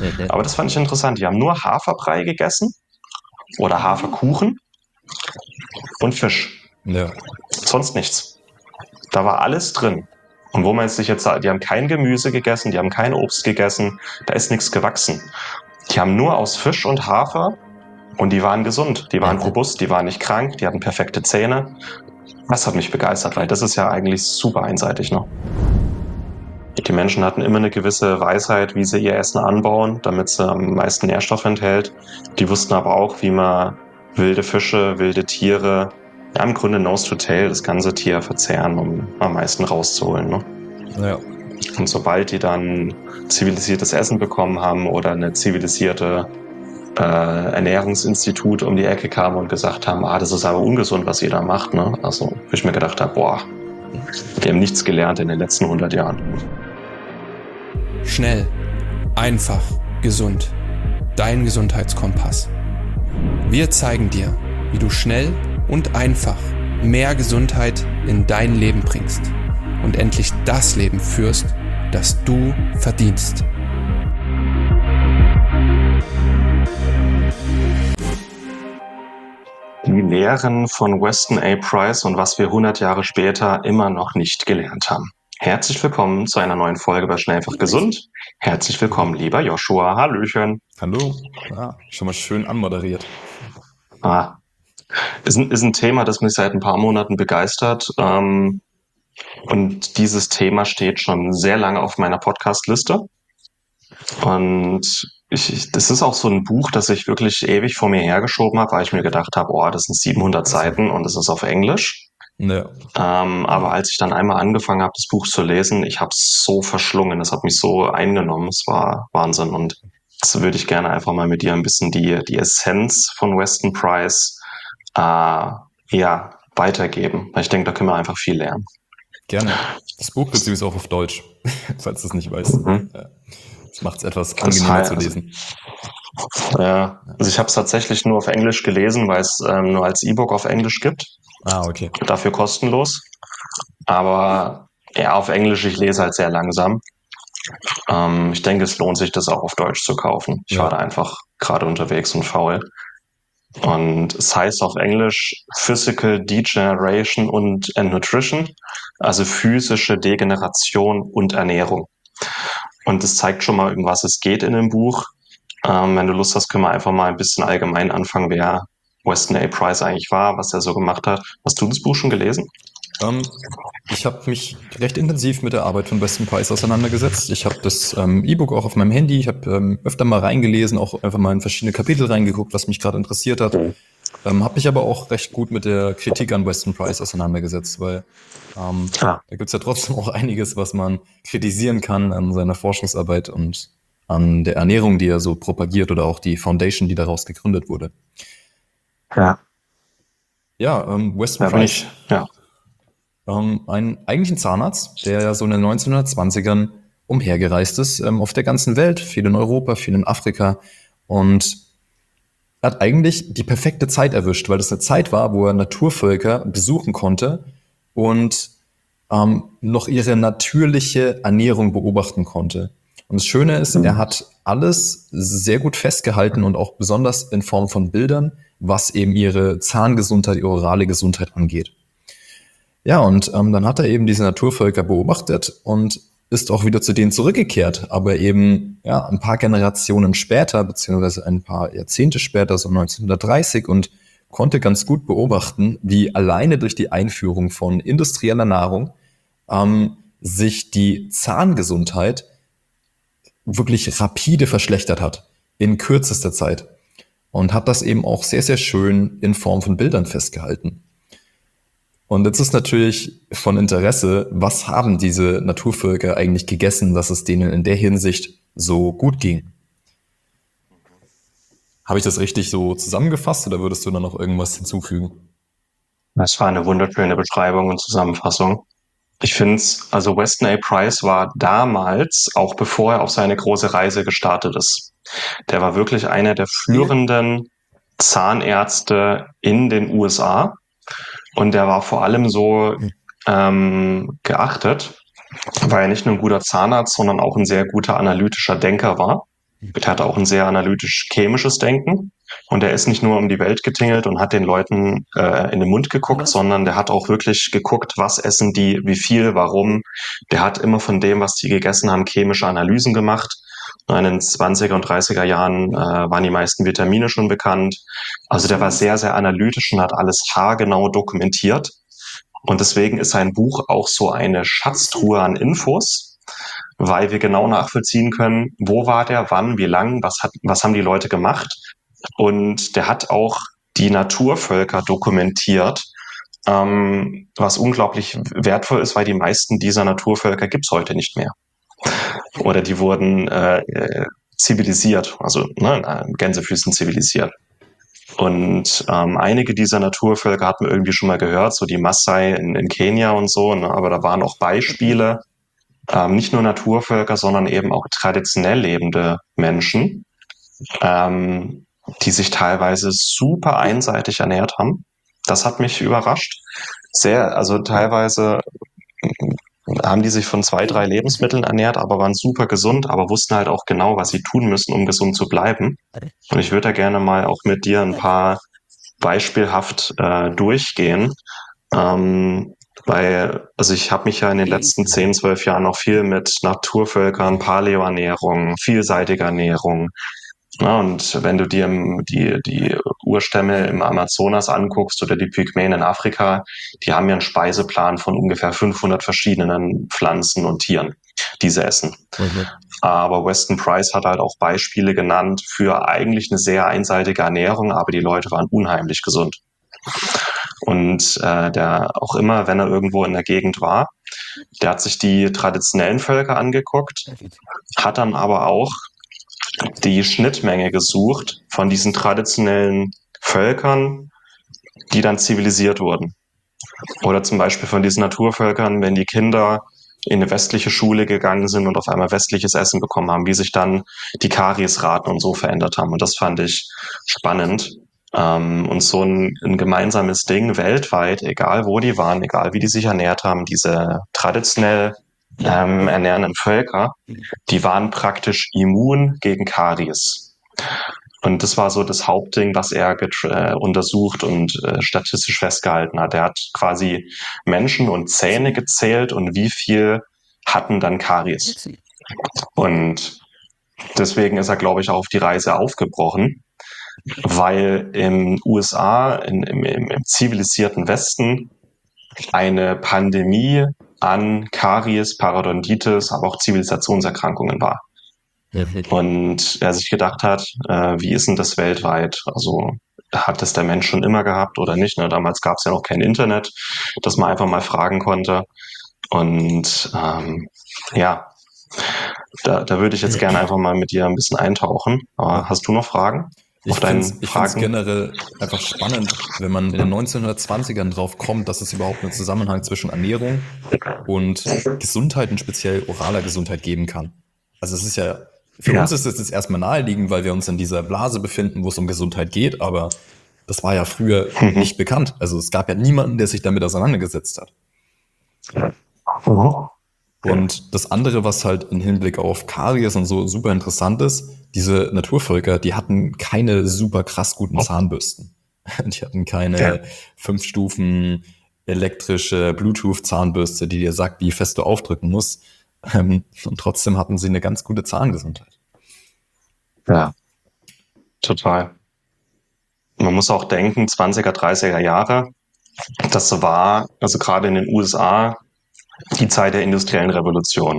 Aber das fand ich interessant. Die haben nur Haferbrei gegessen oder Haferkuchen und Fisch. Ja. Sonst nichts. Da war alles drin. Und wo man sich jetzt sagt, die haben kein Gemüse gegessen, die haben kein Obst gegessen, da ist nichts gewachsen. Die haben nur aus Fisch und Hafer und die waren gesund, die waren robust, die waren nicht krank, die hatten perfekte Zähne. Das hat mich begeistert, weil das ist ja eigentlich super einseitig, ne? Die Menschen hatten immer eine gewisse Weisheit, wie sie ihr Essen anbauen, damit sie am meisten Nährstoff enthält. Die wussten aber auch, wie man wilde Fische, wilde Tiere, ja, im Grunde nose to tail, das ganze Tier verzehren, um am meisten rauszuholen, ne? Ja. Und sobald die dann zivilisiertes Essen bekommen haben oder eine zivilisierte Ernährungsinstitut um die Ecke kam und gesagt haben, das ist aber ungesund, was ihr da macht, ne? Also, wo ich mir gedacht habe, die haben nichts gelernt in den letzten 100 Jahren. Schnell, einfach, gesund. Dein Gesundheitskompass. Wir zeigen dir, wie du schnell und einfach mehr Gesundheit in dein Leben bringst und endlich das Leben führst, das du verdienst. Die Lehren von Weston A. Price und was wir 100 Jahre später immer noch nicht gelernt haben. Herzlich willkommen zu einer neuen Folge bei Schnell einfach gesund. Herzlich willkommen, lieber Joshua. Hallöchen. Hallo. Schon mal schön anmoderiert. Ist ein Thema, das mich seit ein paar Monaten begeistert. Und dieses Thema steht schon sehr lange auf meiner Podcast-Liste. Und das ist auch so ein Buch, das ich wirklich ewig vor mir hergeschoben habe, weil ich mir gedacht habe, das sind 700 Seiten und es ist auf Englisch. Ja. Aber als ich dann einmal angefangen habe, das Buch zu lesen, ich habe es so verschlungen, es hat mich so eingenommen, es war Wahnsinn. Und das würde ich gerne einfach mal mit dir ein bisschen die Essenz von Weston Price weitergeben. Weil ich denke, da können wir einfach viel lernen. Gerne. Das Buch gibt es übrigens auch auf Deutsch, falls du es nicht weißt. Das macht es etwas angenehmer zu lesen. Ja, also ich habe es tatsächlich nur auf Englisch gelesen, weil es nur als E-Book auf Englisch gibt. Okay. Dafür kostenlos. Aber ja, auf Englisch, ich lese halt sehr langsam. Ich denke, es lohnt sich, das auch auf Deutsch zu kaufen. Ich war da einfach gerade unterwegs und faul. Und es heißt auf Englisch Physical Degeneration and Nutrition, also physische Degeneration und Ernährung. Und es zeigt schon mal, um was es geht in dem Buch. Wenn du Lust hast, können wir einfach mal ein bisschen allgemein anfangen, wer Weston A. Price eigentlich war, was er so gemacht hat. Hast du das Buch schon gelesen? Ich habe mich recht intensiv mit der Arbeit von Weston Price auseinandergesetzt. Ich habe das E-Book auch auf meinem Handy. Ich habe öfter mal reingelesen, auch einfach mal in verschiedene Kapitel reingeguckt, was mich gerade interessiert hat. Habe mich aber auch recht gut mit der Kritik an Weston Price auseinandergesetzt, weil da gibt es ja trotzdem auch einiges, was man kritisieren kann an seiner Forschungsarbeit und an der Ernährung, die er so propagiert, oder auch die Foundation, die daraus gegründet wurde. Weston Price. Eigentlich ein Zahnarzt, der ja so in den 1920ern umhergereist ist, auf der ganzen Welt, viel in Europa, viel in Afrika, und hat eigentlich die perfekte Zeit erwischt, weil das eine Zeit war, wo er Naturvölker besuchen konnte und noch ihre natürliche Ernährung beobachten konnte. Und das Schöne ist, er hat alles sehr gut festgehalten und auch besonders in Form von Bildern, was eben ihre Zahngesundheit, ihre orale Gesundheit angeht. Ja, und dann hat er eben diese Naturvölker beobachtet und ist auch wieder zu denen zurückgekehrt, aber eben ein paar Generationen später, beziehungsweise ein paar Jahrzehnte später, so 1930, und konnte ganz gut beobachten, wie alleine durch die Einführung von industrieller Nahrung sich die Zahngesundheit wirklich rapide verschlechtert hat, in kürzester Zeit. Und hat das eben auch sehr, sehr schön in Form von Bildern festgehalten. Und jetzt ist natürlich von Interesse, was haben diese Naturvölker eigentlich gegessen, dass es denen in der Hinsicht so gut ging? Habe ich das richtig so zusammengefasst oder würdest du da noch irgendwas hinzufügen? Das war eine wunderschöne Beschreibung und Zusammenfassung. Ich finde es, also Weston A. Price war damals, auch bevor er auf seine große Reise gestartet ist, der war wirklich einer der führenden Zahnärzte in den USA. Und der war vor allem so geachtet, weil er nicht nur ein guter Zahnarzt, sondern auch ein sehr guter analytischer Denker war. Der hatte auch ein sehr analytisch-chemisches Denken. Und der ist nicht nur um die Welt getingelt und hat den Leuten in den Mund geguckt, sondern der hat auch wirklich geguckt, was essen die, wie viel, warum. Der hat immer von dem, was die gegessen haben, chemische Analysen gemacht. In den 20er und 30er Jahren waren die meisten Vitamine schon bekannt. Also der war sehr, sehr analytisch und hat alles haargenau dokumentiert. Und deswegen ist sein Buch auch so eine Schatztruhe an Infos, weil wir genau nachvollziehen können, wo war der, wann, wie lang, was haben die Leute gemacht. Und der hat auch die Naturvölker dokumentiert, was unglaublich wertvoll ist, weil die meisten dieser Naturvölker gibt's heute nicht mehr. Oder die wurden zivilisiert, also Gänsefüßen zivilisiert. Und einige dieser Naturvölker hat man irgendwie schon mal gehört, so die Maasai in Kenia und so, ne? Aber da waren auch Beispiele, nicht nur Naturvölker, sondern eben auch traditionell lebende Menschen, die sich teilweise super einseitig ernährt haben. Das hat mich überrascht. Also teilweise haben die sich von 2, 3 Lebensmitteln ernährt, aber waren super gesund, aber wussten halt auch genau, was sie tun müssen, um gesund zu bleiben. Und ich würde da gerne mal auch mit dir ein paar beispielhaft durchgehen. Also ich habe mich ja in den letzten 10, 12 Jahren noch viel mit Naturvölkern, Paleoernährung, vielseitiger Ernährung. Ja, und wenn du dir die Urstämme im Amazonas anguckst oder die Pygmäen in Afrika, die haben ja einen Speiseplan von ungefähr 500 verschiedenen Pflanzen und Tieren, die sie essen. Okay. Aber Weston Price hat halt auch Beispiele genannt für eigentlich eine sehr einseitige Ernährung, aber die Leute waren unheimlich gesund. Und der auch immer, wenn er irgendwo in der Gegend war, der hat sich die traditionellen Völker angeguckt, hat dann aber auch die Schnittmenge gesucht von diesen traditionellen Völkern, die dann zivilisiert wurden. Oder zum Beispiel von diesen Naturvölkern, wenn die Kinder in eine westliche Schule gegangen sind und auf einmal westliches Essen bekommen haben, wie sich dann die Kariesraten und so verändert haben. Und das fand ich spannend. Und so ein gemeinsames Ding weltweit, egal wo die waren, egal wie die sich ernährt haben, diese traditionell ernährenden Völker, die waren praktisch immun gegen Karies. Und das war so das Hauptding, was er untersucht und statistisch festgehalten hat. Er hat quasi Menschen und Zähne gezählt und wie viel hatten dann Karies. Und deswegen ist er, glaube ich, auch auf die Reise aufgebrochen, weil im USA, im zivilisierten Westen, eine Pandemie an Karies, Parodontitis, aber auch Zivilisationserkrankungen war. Und er sich gedacht hat, wie ist denn das weltweit? Also hat das der Mensch schon immer gehabt oder nicht? Ne? Damals gab es ja noch kein Internet, dass man einfach mal fragen konnte. Und da würde ich jetzt gerne einfach mal mit dir ein bisschen eintauchen. Aber hast du noch Fragen? Ich finde es generell einfach spannend, wenn man in den 1920ern drauf kommt, dass es überhaupt einen Zusammenhang zwischen Ernährung und Gesundheit und speziell oraler Gesundheit geben kann. Also es ist ja, für uns ist es jetzt erstmal naheliegend, weil wir uns in dieser Blase befinden, wo es um Gesundheit geht, aber das war ja früher nicht bekannt. Also es gab ja niemanden, der sich damit auseinandergesetzt hat. Und das andere, was halt im Hinblick auf Karies und so super interessant ist, diese Naturvölker, die hatten keine super krass guten Zahnbürsten. Die hatten keine 5 Stufen elektrische Bluetooth-Zahnbürste, die dir sagt, wie fest du aufdrücken musst. Und trotzdem hatten sie eine ganz gute Zahngesundheit. Ja, total. Man muss auch denken, 20er, 30er Jahre, das war, also gerade in den USA, die Zeit der industriellen Revolution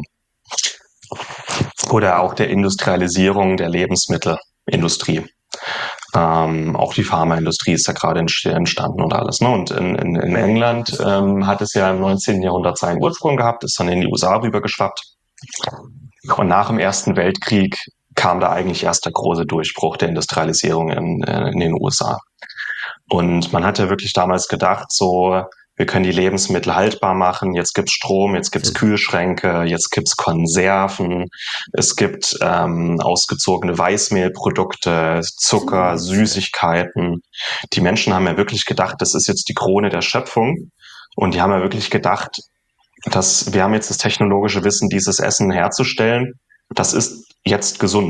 oder auch der Industrialisierung der Lebensmittelindustrie. Auch die Pharmaindustrie ist ja gerade entstanden und alles. Ne? Und in England hat es ja im 19. Jahrhundert seinen Ursprung gehabt, ist dann in die USA rübergeschwappt. Und nach dem Ersten Weltkrieg kam da eigentlich erst der große Durchbruch der Industrialisierung in den USA. Und man hat ja wirklich damals gedacht, so, wir können die Lebensmittel haltbar machen, jetzt gibt's Strom, jetzt gibt's Kühlschränke, jetzt gibt's Konserven, es gibt ausgezogene Weißmehlprodukte, Zucker, Süßigkeiten. Die Menschen haben ja wirklich gedacht, das ist jetzt die Krone der Schöpfung. Und die haben ja wirklich gedacht, wir haben jetzt das technologische Wissen, dieses Essen herzustellen. Das ist jetzt gesund.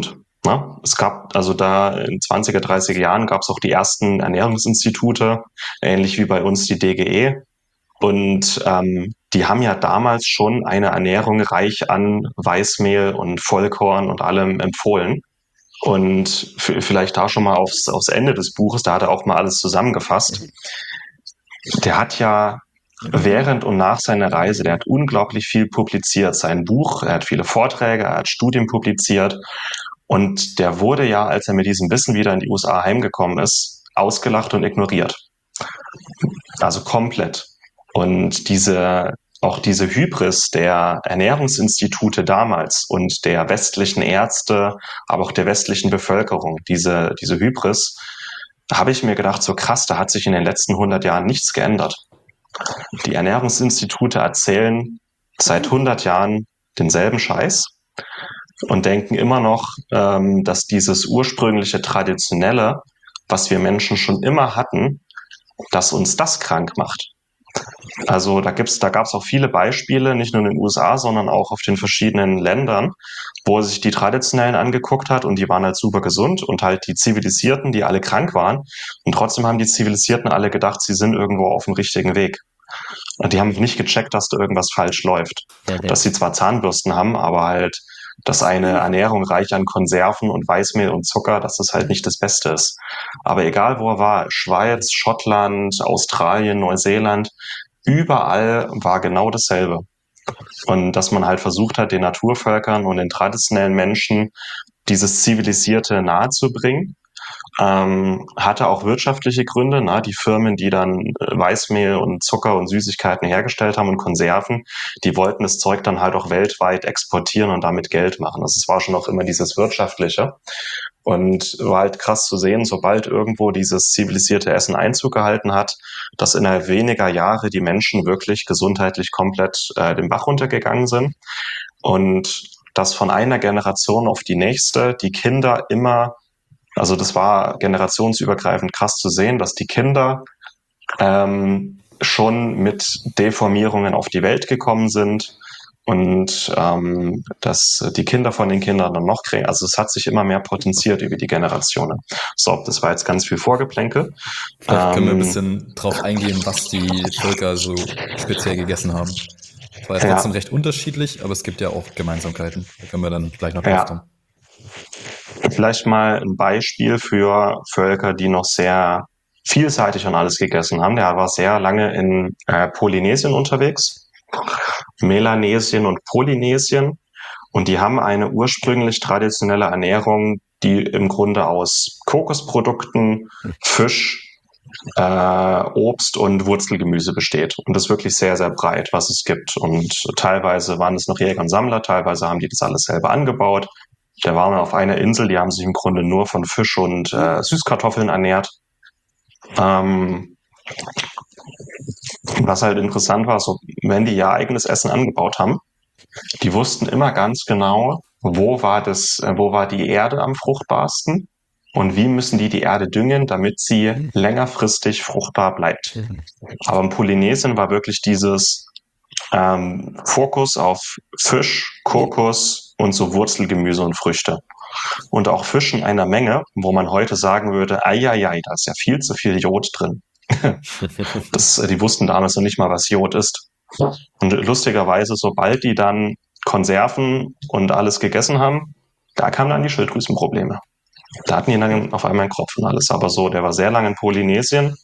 Na, es gab also da in 20er, 30er Jahren gab es auch die ersten Ernährungsinstitute, ähnlich wie bei uns die DGE. Und die haben ja damals schon eine Ernährung reich an Weißmehl und Vollkorn und allem empfohlen. Und vielleicht da schon mal aufs Ende des Buches, da hat er auch mal alles zusammengefasst. Der hat ja während und nach seiner Reise, der hat unglaublich viel publiziert. Sein Buch, er hat viele Vorträge, er hat Studien publiziert. Und der wurde ja, als er mit diesem Wissen wieder in die USA heimgekommen ist, ausgelacht und ignoriert. Also komplett. Und auch diese Hybris der Ernährungsinstitute damals und der westlichen Ärzte, aber auch der westlichen Bevölkerung, diese Hybris, habe ich mir gedacht, so krass, da hat sich in den letzten 100 Jahren nichts geändert. Die Ernährungsinstitute erzählen seit 100 Jahren denselben Scheiß und denken immer noch, dass dieses ursprüngliche Traditionelle, was wir Menschen schon immer hatten, dass uns das krank macht. Also da gab's auch viele Beispiele, nicht nur in den USA, sondern auch auf den verschiedenen Ländern, wo er sich die Traditionellen angeguckt hat und die waren halt super gesund und halt die Zivilisierten, die alle krank waren. Und trotzdem haben die Zivilisierten alle gedacht, sie sind irgendwo auf dem richtigen Weg. Und die haben nicht gecheckt, dass da irgendwas falsch läuft. Dass sie zwar Zahnbürsten haben, aber halt, dass eine Ernährung reich an Konserven und Weißmehl und Zucker, dass das halt nicht das Beste ist. Aber egal wo er war, Schweiz, Schottland, Australien, Neuseeland, überall war genau dasselbe. Und dass man halt versucht hat, den Naturvölkern und den traditionellen Menschen dieses Zivilisierte nahezubringen. Hatte auch wirtschaftliche Gründe. Ne? Die Firmen, die dann Weißmehl und Zucker und Süßigkeiten hergestellt haben und Konserven, die wollten das Zeug dann halt auch weltweit exportieren und damit Geld machen. Also es war schon auch immer dieses Wirtschaftliche. Und war halt krass zu sehen, sobald irgendwo dieses zivilisierte Essen Einzug gehalten hat, dass innerhalb weniger Jahre die Menschen wirklich gesundheitlich komplett den Bach runtergegangen sind. Und dass von einer Generation auf die nächste die Kinder immer, also das war generationsübergreifend krass zu sehen, dass die Kinder schon mit Deformierungen auf die Welt gekommen sind und dass die Kinder von den Kindern dann noch kriegen. Also es hat sich immer mehr potenziert über die Generationen. So, das war jetzt ganz viel Vorgeplänkel. Vielleicht können wir ein bisschen drauf eingehen, was die Völker so speziell gegessen haben. Es war ja trotzdem recht unterschiedlich, aber es gibt ja auch Gemeinsamkeiten. Da können wir dann gleich noch drauf kommen. Vielleicht mal ein Beispiel für Völker, die noch sehr vielseitig und alles gegessen haben. Der war sehr lange in Polynesien unterwegs, Melanesien und Polynesien. Und die haben eine ursprünglich traditionelle Ernährung, die im Grunde aus Kokosprodukten, Fisch, Obst und Wurzelgemüse besteht. Und das ist wirklich sehr, sehr breit, was es gibt. Und teilweise waren es noch Jäger und Sammler, teilweise haben die das alles selber angebaut. Da waren wir auf einer Insel, die haben sich im Grunde nur von Fisch und Süßkartoffeln ernährt. Was halt interessant war, so wenn die ihr eigenes Essen angebaut haben, die wussten immer ganz genau, wo war die Erde am fruchtbarsten und wie müssen die Erde düngen, damit sie längerfristig fruchtbar bleibt. Aber in Polynesien war wirklich dieses Fokus auf Fisch, Kokos und so Wurzelgemüse und Früchte. Und auch Fisch in einer Menge, wo man heute sagen würde, eieiei, da ist ja viel zu viel Jod drin. Die wussten damals noch nicht mal, was Jod ist. Und lustigerweise, sobald die dann Konserven und alles gegessen haben, da kamen dann die Schilddrüsenprobleme. Da hatten die dann auf einmal einen Kopf und alles. Aber so, der war sehr lange in Polynesien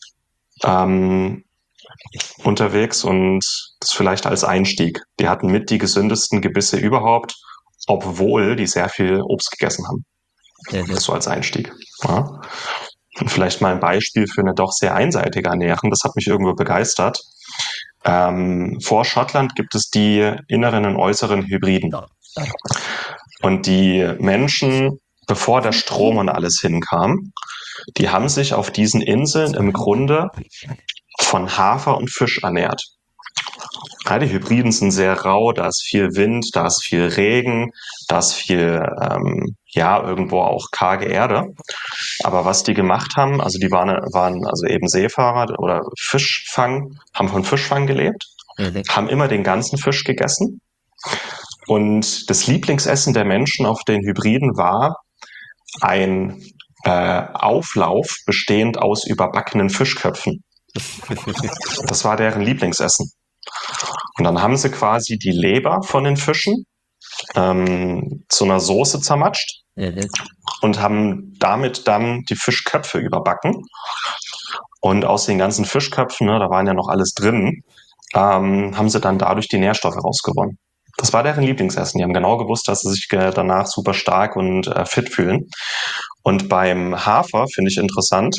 unterwegs und das vielleicht als Einstieg. Die hatten mit die gesündesten Gebisse überhaupt, obwohl die sehr viel Obst gegessen haben. Das so als Einstieg. Ja. Und vielleicht mal ein Beispiel für eine doch sehr einseitige Ernährung. Das hat mich irgendwo begeistert. Vor Schottland gibt es die inneren und äußeren Hybriden. Und die Menschen, bevor der Strom und alles hinkam, die haben sich auf diesen Inseln im Grunde von Hafer und Fisch ernährt. Ja, die Hybriden sind sehr rau, da ist viel Wind, da ist viel Regen, da ist viel, irgendwo auch karge Erde. Aber was die gemacht haben, also die waren also eben Seefahrer oder Fischfang, haben von Fischfang gelebt, haben immer den ganzen Fisch gegessen. Und das Lieblingsessen der Menschen auf den Hybriden war ein Auflauf bestehend aus überbackenen Fischköpfen. Das war deren Lieblingsessen. Und dann haben sie quasi die Leber von den Fischen zu einer Soße zermatscht und haben damit dann die Fischköpfe überbacken. Und aus den ganzen Fischköpfen, ne, da waren ja noch alles drin, haben sie dann dadurch die Nährstoffe rausgewonnen. Das war deren Lieblingsessen. Die haben genau gewusst, dass sie sich danach super stark und fit fühlen. Und beim Hafer finde ich interessant,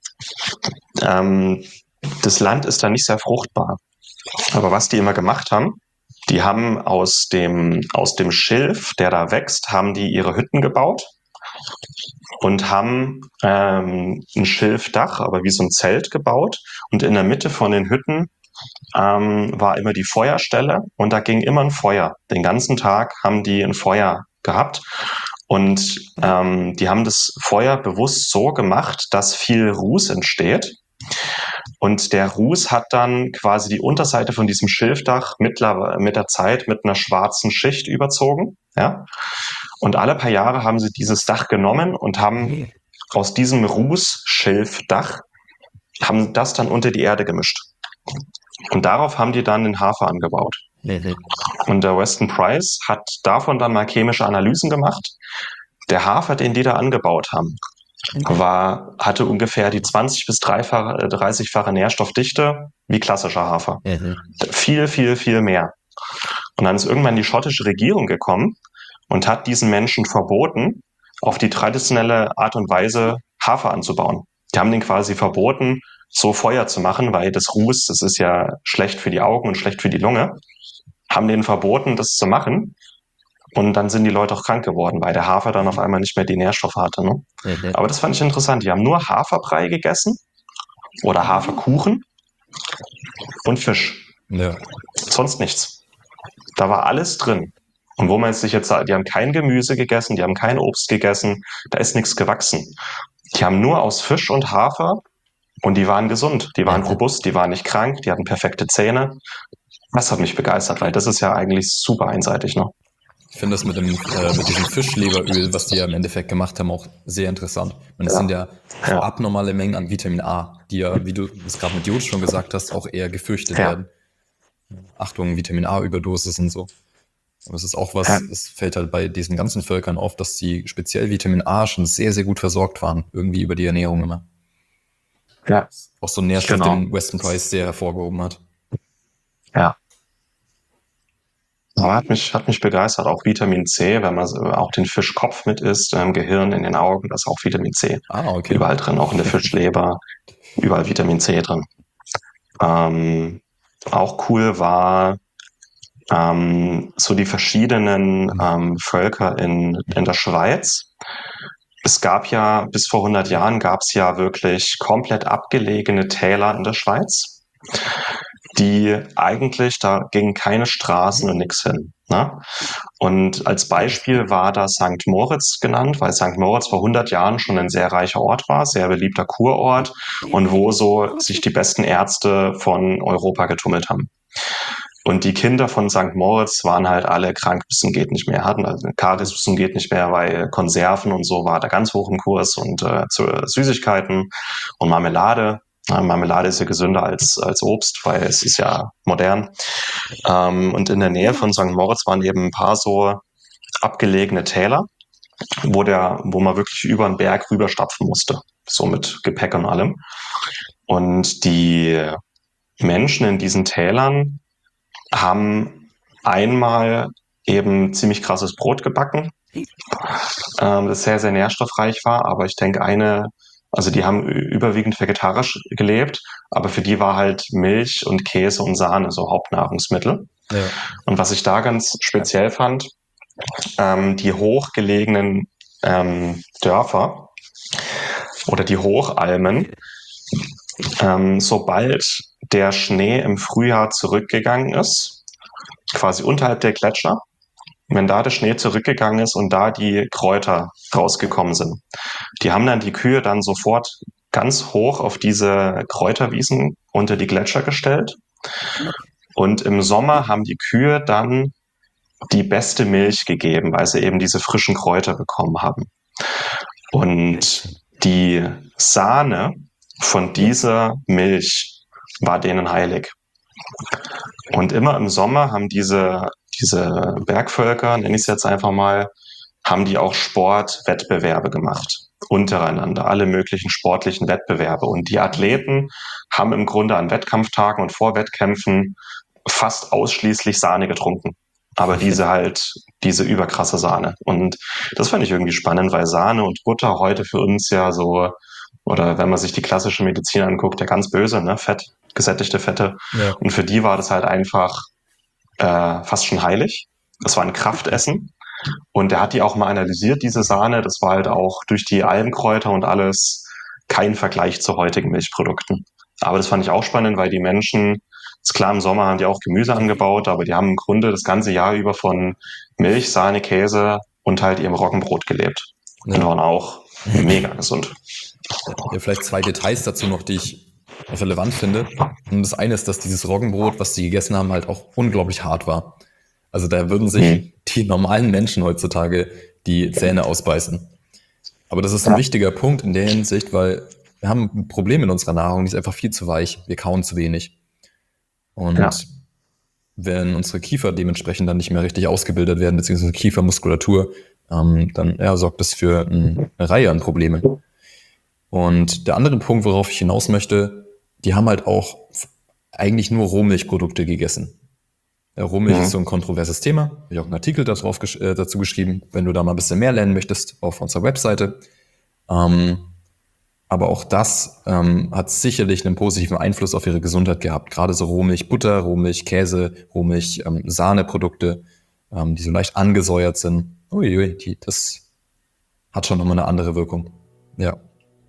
das Land ist da nicht sehr fruchtbar. Aber was die immer gemacht haben, die haben aus dem Schilf, der da wächst, haben die ihre Hütten gebaut und haben ein Schilfdach, aber wie so ein Zelt gebaut. Und in der Mitte von den Hütten war immer die Feuerstelle und da ging immer ein Feuer. Den ganzen Tag haben die ein Feuer gehabt. Und die haben das Feuer bewusst so gemacht, dass viel Ruß entsteht. Und der Ruß hat dann quasi die Unterseite von diesem Schilfdach mit der Zeit mit einer schwarzen Schicht überzogen. Ja? Und alle paar Jahre haben sie dieses Dach genommen und haben aus diesem Rußschilfdach haben das dann unter die Erde gemischt. Und darauf haben die dann den Hafer angebaut. Und der Weston Price hat davon dann mal chemische Analysen gemacht. Der Hafer, den die da angebaut haben, hatte ungefähr die 20- bis 30-fache Nährstoffdichte wie klassischer Hafer. Viel, viel, viel mehr. Und dann ist irgendwann die schottische Regierung gekommen und hat diesen Menschen verboten, auf die traditionelle Art und Weise Hafer anzubauen. Die haben den quasi verboten, so Feuer zu machen, weil das Ruß, das ist ja schlecht für die Augen und schlecht für die Lunge. Haben denen verboten, das zu machen. Und dann sind die Leute auch krank geworden, weil der Hafer dann auf einmal nicht mehr die Nährstoffe hatte. Ne? Aber das fand ich interessant. Die haben nur Haferbrei gegessen oder Haferkuchen und Fisch. Ja. Sonst nichts. Da war alles drin. Und wo man sich jetzt sagt, die haben kein Gemüse gegessen, die haben kein Obst gegessen, da ist nichts gewachsen. Die haben nur aus Fisch und Hafer und die waren gesund, die waren robust, die waren nicht krank, die hatten perfekte Zähne. Das hat mich begeistert, weil das ist ja eigentlich super einseitig, ne? Ich finde das mit diesem Fischleberöl, was die ja im Endeffekt gemacht haben, auch sehr interessant. Und es sind ja abnormale Mengen an Vitamin A, die ja, wie du es gerade mit Jod schon gesagt hast, auch eher gefürchtet werden. Achtung, Vitamin A-Überdosis und so. Aber es ist auch was, es fällt halt bei diesen ganzen Völkern auf, dass die speziell Vitamin A schon sehr, sehr gut versorgt waren. Irgendwie über die Ernährung immer. Ja. Auch so ein Nährstoff, den Weston Price sehr hervorgehoben hat. Ja. Aber hat mich begeistert. Auch Vitamin C, wenn man auch den Fischkopf mit isst, im Gehirn, in den Augen, da ist auch Vitamin C. Okay. Überall drin, auch in der Fischleber, überall Vitamin C drin. Auch cool war so die verschiedenen Völker in der Schweiz. Es gab ja, bis vor 100 Jahren gab es ja wirklich komplett abgelegene Täler in der Schweiz, die eigentlich, da gingen keine Straßen und nichts hin. Ne? Und als Beispiel war da St. Moritz genannt, weil St. Moritz vor 100 Jahren schon ein sehr reicher Ort war, sehr beliebter Kurort und wo so sich die besten Ärzte von Europa getummelt haben. Und die Kinder von St. Moritz waren halt alle krank bis zum geht nicht mehr, hatten also Karies bis zum geht nicht mehr, weil Konserven und so war da ganz hoch im Kurs und Süßigkeiten und Marmelade. Marmelade ist ja gesünder als Obst, weil es ist ja modern. Und in der Nähe von St. Moritz waren eben ein paar so abgelegene Täler, wo man wirklich über den Berg rüberstapfen musste, so mit Gepäck und allem. Und die Menschen in diesen Tälern haben einmal eben ziemlich krasses Brot gebacken, das sehr, sehr nährstoffreich war, aber ich denke also die haben überwiegend vegetarisch gelebt, aber für die war halt Milch und Käse und Sahne so Hauptnahrungsmittel. Ja. Und was ich da ganz speziell fand, die hochgelegenen Dörfer oder die Hochalmen, sobald der Schnee im Frühjahr zurückgegangen ist, quasi unterhalb der Gletscher, wenn da der Schnee zurückgegangen ist und da die Kräuter rausgekommen sind, die haben dann die Kühe dann sofort ganz hoch auf diese Kräuterwiesen unter die Gletscher gestellt. Und im Sommer haben die Kühe dann die beste Milch gegeben, weil sie eben diese frischen Kräuter bekommen haben. Und die Sahne von dieser Milch war denen heilig. Und immer im Sommer haben diese Bergvölker, nenne ich es jetzt einfach mal, haben die auch Sportwettbewerbe gemacht. Untereinander, alle möglichen sportlichen Wettbewerbe. Und die Athleten haben im Grunde an Wettkampftagen und vor Wettkämpfen fast ausschließlich Sahne getrunken. Aber diese überkrasse Sahne. Und das fand ich irgendwie spannend, weil Sahne und Butter heute für uns ja so, oder wenn man sich die klassische Medizin anguckt, ja ganz böse, ne? Fett, gesättigte Fette. Ja. Und für die war das halt einfach fast schon heilig. Das war ein Kraftessen. Und er hat die auch mal analysiert, diese Sahne. Das war halt auch durch die Almkräuter und alles kein Vergleich zu heutigen Milchprodukten. Aber das fand ich auch spannend, weil die Menschen, ist klar, im Sommer haben die auch Gemüse angebaut, aber die haben im Grunde das ganze Jahr über von Milch, Sahne, Käse und halt ihrem Roggenbrot gelebt. Und waren auch mega gesund. Ja, vielleicht 2 Details dazu noch, die ich relevant finde. Und das eine ist, dass dieses Roggenbrot, was die gegessen haben, halt auch unglaublich hart war. Also da würden sich die normalen Menschen heutzutage die Zähne ausbeißen. Aber das ist ein wichtiger Punkt in der Hinsicht, weil wir haben ein Problem in unserer Nahrung, die ist einfach viel zu weich. Wir kauen zu wenig. Und wenn unsere Kiefer dementsprechend dann nicht mehr richtig ausgebildet werden, beziehungsweise Kiefermuskulatur, dann sorgt das für eine Reihe an Problemen. Und der andere Punkt, worauf ich hinaus möchte, die haben halt auch eigentlich nur Rohmilchprodukte gegessen. Rohmilch ist so ein kontroverses Thema. Habe ich auch einen Artikel dazu geschrieben, wenn du da mal ein bisschen mehr lernen möchtest, auf unserer Webseite. Aber auch das hat sicherlich einen positiven Einfluss auf ihre Gesundheit gehabt. Gerade so Rohmilchbutter, Rohmilchkäse, Rohmilch-Sahneprodukte, die so leicht angesäuert sind. Uiui, das hat schon nochmal eine andere Wirkung. Ja.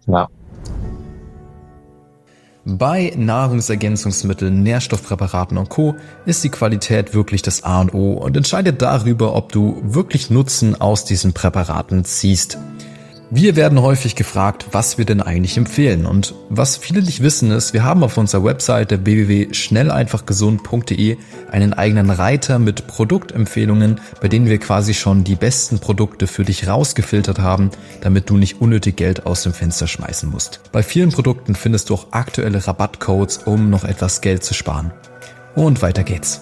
Bei Nahrungsergänzungsmitteln, Nährstoffpräparaten und Co. ist die Qualität wirklich das A und O und entscheidet darüber, ob du wirklich Nutzen aus diesen Präparaten ziehst. Wir werden häufig gefragt, was wir denn eigentlich empfehlen. Und was viele nicht wissen ist, wir haben auf unserer Webseite www.schnelleinfachgesund.de einen eigenen Reiter mit Produktempfehlungen, bei denen wir quasi schon die besten Produkte für dich rausgefiltert haben, damit du nicht unnötig Geld aus dem Fenster schmeißen musst. Bei vielen Produkten findest du auch aktuelle Rabattcodes, um noch etwas Geld zu sparen. Und weiter geht's.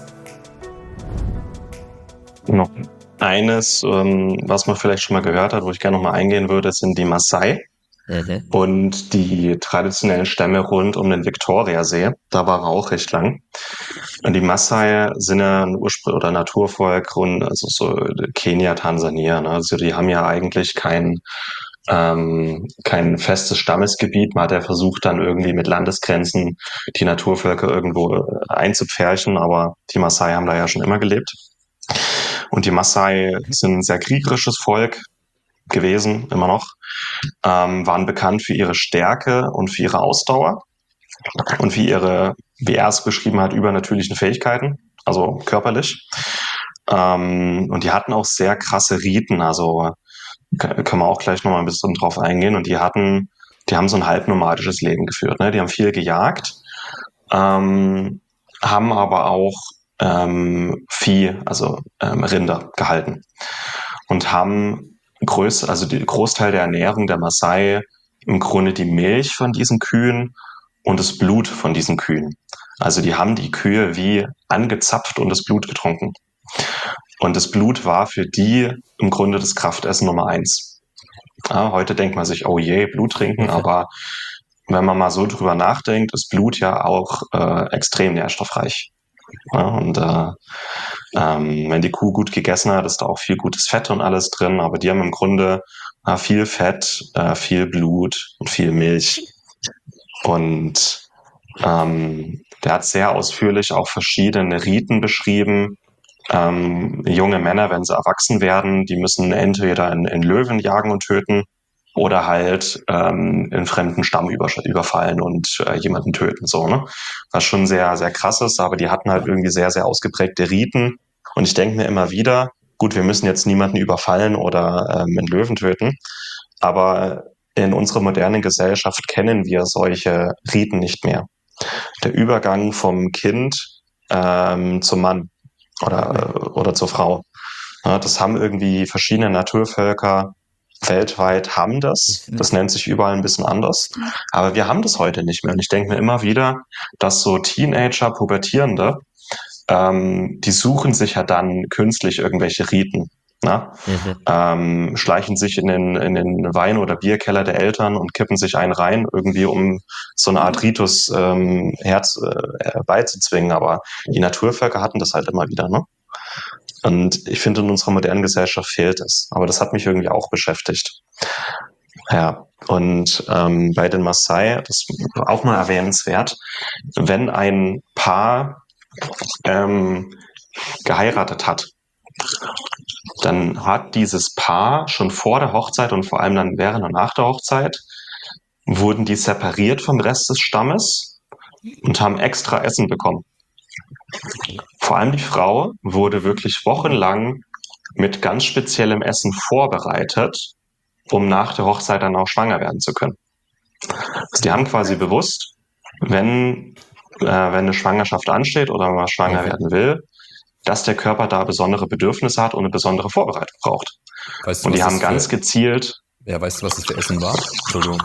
Noch eines, was man vielleicht schon mal gehört hat, wo ich gerne noch mal eingehen würde, sind die Maasai und die traditionellen Stämme rund um den Viktoriasee. Da war er auch recht lang. Und die Maasai sind ja ein Naturvolk rund, also so Kenia, Tansania. Ne? Also die haben ja eigentlich kein festes Stammesgebiet. Man hat ja versucht, dann irgendwie mit Landesgrenzen die Naturvölker irgendwo einzupferchen, aber die Maasai haben da ja schon immer gelebt. Und die Maasai sind ein sehr kriegerisches Volk gewesen, immer noch, waren bekannt für ihre Stärke und für ihre Ausdauer und für ihre, wie er es beschrieben hat, übernatürlichen Fähigkeiten, also körperlich. Und die hatten auch sehr krasse Riten, also können wir auch gleich nochmal ein bisschen drauf eingehen. Und die haben so ein halbnomadisches Leben geführt. Ne? Die haben viel gejagt, haben aber auch Vieh, also Rinder gehalten und haben die Großteil der Ernährung der Maasai im Grunde die Milch von diesen Kühen und das Blut von diesen Kühen. Also die haben die Kühe wie angezapft und das Blut getrunken. Und das Blut war für die im Grunde das Kraftessen Nummer 1. Ja, heute denkt man sich, oh je, Blut trinken, aber wenn man mal so drüber nachdenkt, ist Blut ja auch extrem nährstoffreich. Ja, und wenn die Kuh gut gegessen hat, ist da auch viel gutes Fett und alles drin, aber die haben im Grunde viel Fett, viel Blut und viel Milch. Und der hat sehr ausführlich auch verschiedene Riten beschrieben. Junge Männer, wenn sie erwachsen werden, die müssen entweder in Löwen jagen und töten oder halt in fremden Stamm überfallen und jemanden töten, so, ne? Was schon sehr, sehr krass ist, aber die hatten halt irgendwie sehr, sehr ausgeprägte Riten. Und ich denke mir immer wieder, gut, wir müssen jetzt niemanden überfallen oder einen Löwen töten, aber in unserer modernen Gesellschaft kennen wir solche Riten nicht mehr. Der Übergang vom Kind zum Mann oder zur Frau. Ja, das haben irgendwie verschiedene Naturvölker weltweit haben das. Das nennt sich überall ein bisschen anders. Aber wir haben das heute nicht mehr. Und ich denke mir immer wieder, dass so Teenager, Pubertierende, die suchen sich ja dann künstlich irgendwelche Riten. Na? Schleichen sich in den Wein- oder Bierkeller der Eltern und kippen sich einen rein, irgendwie um so eine Art Ritus herbeizuzwingen. Aber die Naturvölker hatten das halt immer wieder, ne? Und ich finde, in unserer modernen Gesellschaft fehlt es. Aber das hat mich irgendwie auch beschäftigt. Ja, und bei den Maasai, das ist auch mal erwähnenswert, wenn ein Paar geheiratet hat, dann hat dieses Paar schon vor der Hochzeit und vor allem dann während und nach der Hochzeit, wurden die separiert vom Rest des Stammes und haben extra Essen bekommen. Vor allem die Frau wurde wirklich wochenlang mit ganz speziellem Essen vorbereitet, um nach der Hochzeit dann auch schwanger werden zu können. Also die haben quasi bewusst, wenn eine Schwangerschaft ansteht oder man schwanger werden will, dass der Körper da besondere Bedürfnisse hat und eine besondere Vorbereitung braucht. Weißt du, Und die was haben das ganz für, gezielt ja, weißt du, was das für Essen war? Entschuldigung.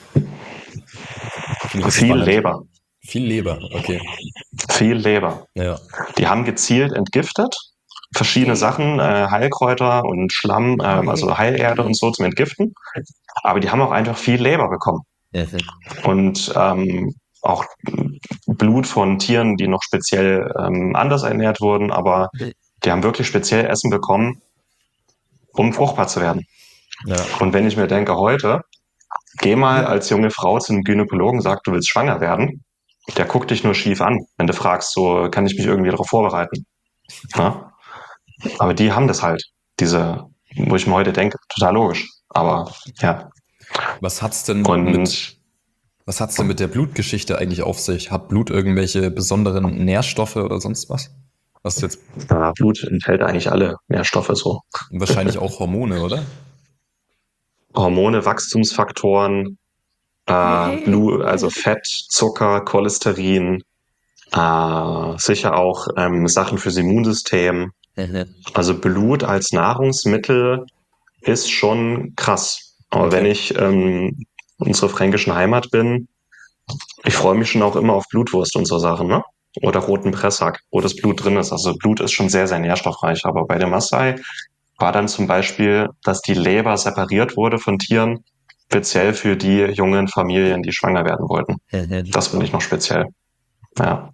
Finde ich jetzt viel spannend. Leber. Viel Leber, okay. Viel Leber. Ja. Die haben gezielt entgiftet, verschiedene Sachen, Heilkräuter und Schlamm, also Heilerde und so zum Entgiften. Aber die haben auch einfach viel Leber bekommen. Und auch Blut von Tieren, die noch speziell anders ernährt wurden, aber die haben wirklich speziell Essen bekommen, um fruchtbar zu werden. Ja. Und wenn ich mir denke, heute, geh mal als junge Frau zu einem Gynäkologen, sag, du willst schwanger werden, der guckt dich nur schief an, wenn du fragst, so, kann ich mich irgendwie darauf vorbereiten? Ja? Aber die haben das halt, wo ich mir heute denke, total logisch. Aber ja. Was hat's denn Und mit der Blutgeschichte eigentlich auf sich? Hat Blut irgendwelche besonderen Nährstoffe oder sonst was? Was jetzt Blut enthält eigentlich alle Nährstoffe so. wahrscheinlich auch Hormone, oder? Hormone, Wachstumsfaktoren, also Fett, Zucker, Cholesterin, sicher auch Sachen fürs Immunsystem. Also Blut als Nahrungsmittel ist schon krass. Aber Okay. wenn ich unsere fränkischen Heimat bin, ich freue mich schon auch immer auf Blutwurst und so Sachen, ne? Oder roten Pressack, wo das Blut drin ist. Also Blut ist schon sehr, sehr nährstoffreich. Aber bei der Maasai war dann zum Beispiel, dass die Leber separiert wurde von Tieren, speziell für die jungen Familien, die schwanger werden wollten. Das finde ich noch speziell. Ja.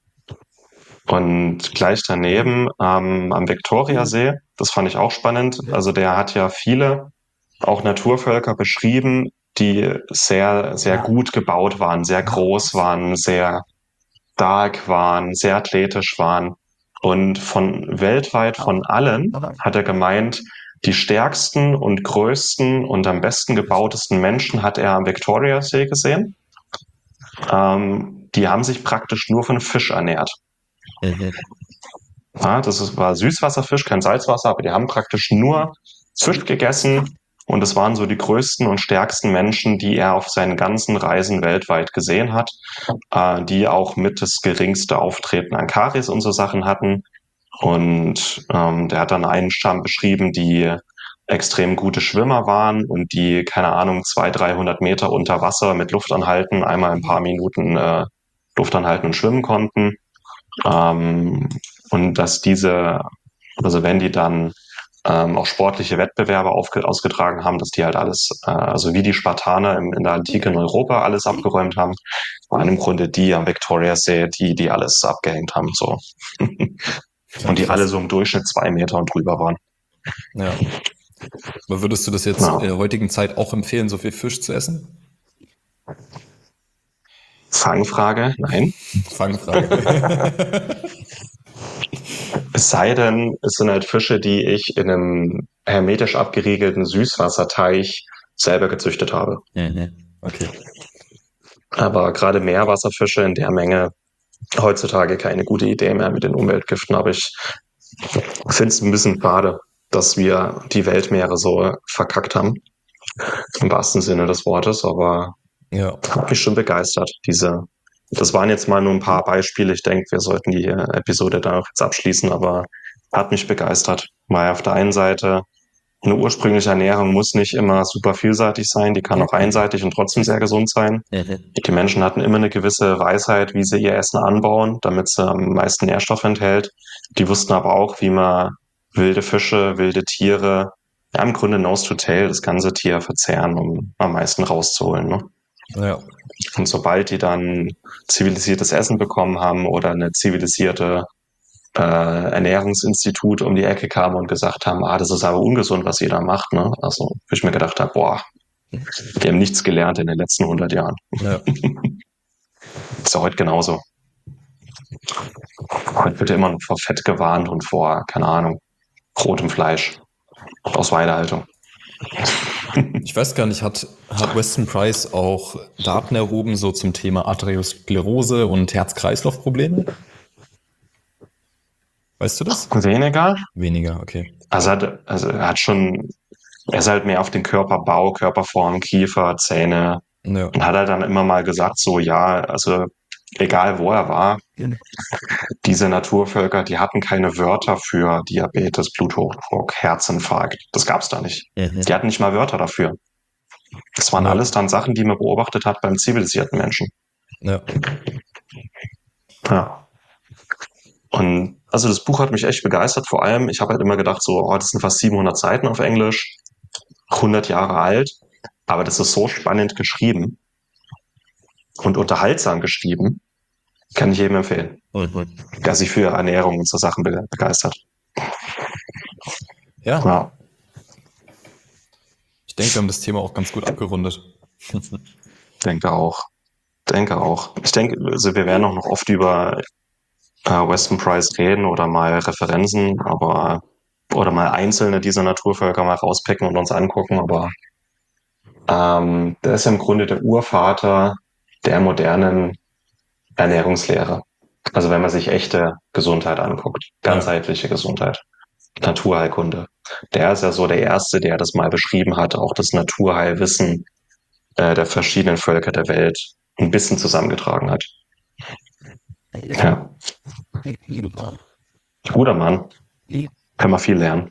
Und gleich daneben am Viktoriasee, das fand ich auch spannend. Also der hat ja viele auch Naturvölker beschrieben, die sehr, sehr gut gebaut waren, sehr groß waren, sehr stark waren, sehr athletisch waren. Und weltweit von allen hat er gemeint, die stärksten und größten und am besten gebautesten Menschen hat er am Viktoriasee gesehen. Die haben sich praktisch nur von Fisch ernährt. Ja, war Süßwasserfisch, kein Salzwasser, aber die haben praktisch nur Fisch gegessen. Und es waren so die größten und stärksten Menschen, die er auf seinen ganzen Reisen weltweit gesehen hat, die auch mit das geringste Auftreten an Karies und so Sachen hatten. Und der hat dann einen Stamm beschrieben, die extrem gute Schwimmer waren und die, keine Ahnung, 200-300 Meter unter Wasser mit Luft anhalten, einmal ein paar Minuten Luft anhalten und schwimmen konnten. Und dass also wenn die dann auch sportliche Wettbewerbe ausgetragen haben, dass die halt alles, also wie die Spartaner in der Antike in Europa alles abgeräumt haben, waren im Grunde die am Viktoriasee, die alles abgehängt haben, so. Und die alle so im Durchschnitt 2 Meter und drüber waren. Ja. Aber würdest du das jetzt in der heutigen Zeit auch empfehlen, so viel Fisch zu essen? Fangfrage? Nein. Fangfrage. Es sei denn, es sind halt Fische, die ich in einem hermetisch abgeriegelten Süßwasserteich selber gezüchtet habe. Okay. Aber gerade Meerwasserfische in der Menge heutzutage keine gute Idee mehr mit den Umweltgiften. Aber ich finde es ein bisschen schade, dass wir die Weltmeere so verkackt haben. Im wahrsten Sinne des Wortes. Aber Ja. hat mich schon begeistert, das waren jetzt mal nur ein paar Beispiele. Ich denke, wir sollten die Episode dann auch jetzt abschließen, aber hat mich begeistert. Weil auf der einen Seite Eine ursprüngliche Ernährung muss nicht immer super vielseitig sein, die kann auch einseitig und trotzdem sehr gesund sein. Die Menschen hatten immer eine gewisse Weisheit, wie sie ihr Essen anbauen, damit sie am meisten Nährstoff enthält. Die wussten aber auch, wie man wilde Fische, wilde Tiere, ja im Grunde nose to tail, das ganze Tier verzehren, um am meisten rauszuholen. Ne? Ja. Und sobald die dann zivilisiertes Essen bekommen haben oder eine zivilisierte Ernährungsinstitut um die Ecke kam und gesagt haben, das ist aber ungesund, was ihr da macht. Ne? Also, wo ich mir gedacht habe, wir haben nichts gelernt in den letzten 100 Jahren. Ja. Ist ja heute genauso. Heute wird ja immer noch vor Fett gewarnt und vor, keine Ahnung, rotem Fleisch aus Weidehaltung. Ich weiß gar nicht, hat Weston Price auch Daten erhoben, so zum Thema Arteriosklerose und Herz-Kreislauf-Probleme? Weißt du das? Weniger? Weniger, okay. Er ist halt mehr auf den Körperbau, Körperform, Kiefer, Zähne und hat halt dann immer mal gesagt, so ja, also egal wo er war, diese Naturvölker, die hatten keine Wörter für Diabetes, Bluthochdruck, Herzinfarkt. Das gab's da nicht. Die hatten nicht mal Wörter dafür. Das waren alles dann Sachen, die man beobachtet hat beim zivilisierten Menschen. Ja. Und also das Buch hat mich echt begeistert. Vor allem, ich habe halt immer gedacht, so, das sind fast 700 Seiten auf Englisch, 100 Jahre alt, aber das ist so spannend geschrieben und unterhaltsam geschrieben, kann ich jedem empfehlen, der sich für Ernährung und so Sachen begeistert. Ja. Ich denke, wir haben das Thema auch ganz gut abgerundet. Denke auch. Ich denke, also wir werden auch noch oft über Weston Price reden oder mal Referenzen, oder mal einzelne dieser Naturvölker mal rauspicken und uns angucken, aber der ist ja im Grunde der Urvater der modernen Ernährungslehre. Also wenn man sich echte Gesundheit anguckt, ganzheitliche Gesundheit, Naturheilkunde. Der ist ja so der Erste, der das mal beschrieben hat, auch das Naturheilwissen der verschiedenen Völker der Welt ein bisschen zusammengetragen hat. Ja. Guter Mann. Kann man viel lernen.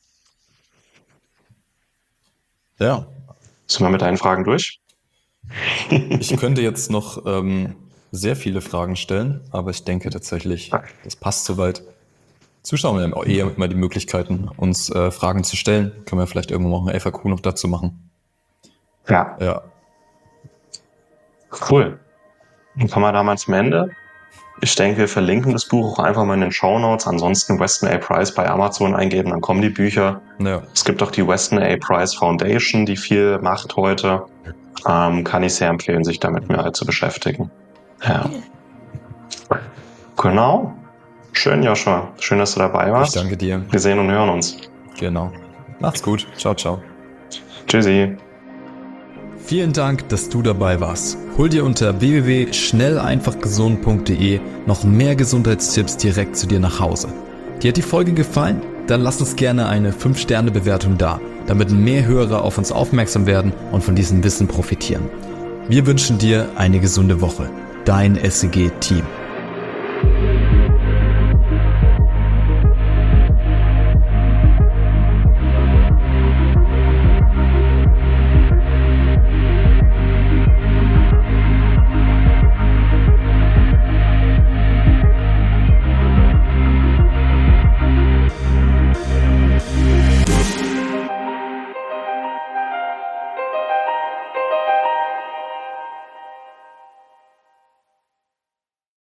Ja. Sind wir mit deinen Fragen durch? Ich könnte jetzt noch sehr viele Fragen stellen, aber ich denke tatsächlich, das passt soweit. Zuschauer haben immer die Möglichkeiten, uns Fragen zu stellen. Können wir vielleicht irgendwann noch ein FAQ noch dazu machen. Ja. Cool. Dann kommen wir da mal zum Ende. Ich denke, wir verlinken das Buch auch einfach mal in den Shownotes. Ansonsten Weston A. Price bei Amazon eingeben, dann kommen die Bücher. Ja. Es gibt auch die Weston A. Price Foundation, die viel macht heute. Kann ich sehr empfehlen, sich damit mehr zu beschäftigen. Ja. Genau. Schön, Joshua. Schön, dass du dabei warst. Ich danke dir. Wir sehen und hören uns. Genau. Macht's gut. Ciao, ciao. Tschüssi. Vielen Dank, dass du dabei warst. Hol dir unter www.schnelleinfachgesund.de noch mehr Gesundheitstipps direkt zu dir nach Hause. Dir hat die Folge gefallen? Dann lass uns gerne eine 5-Sterne-Bewertung da, damit mehr Hörer auf uns aufmerksam werden und von diesem Wissen profitieren. Wir wünschen dir eine gesunde Woche. Dein SEG-Team.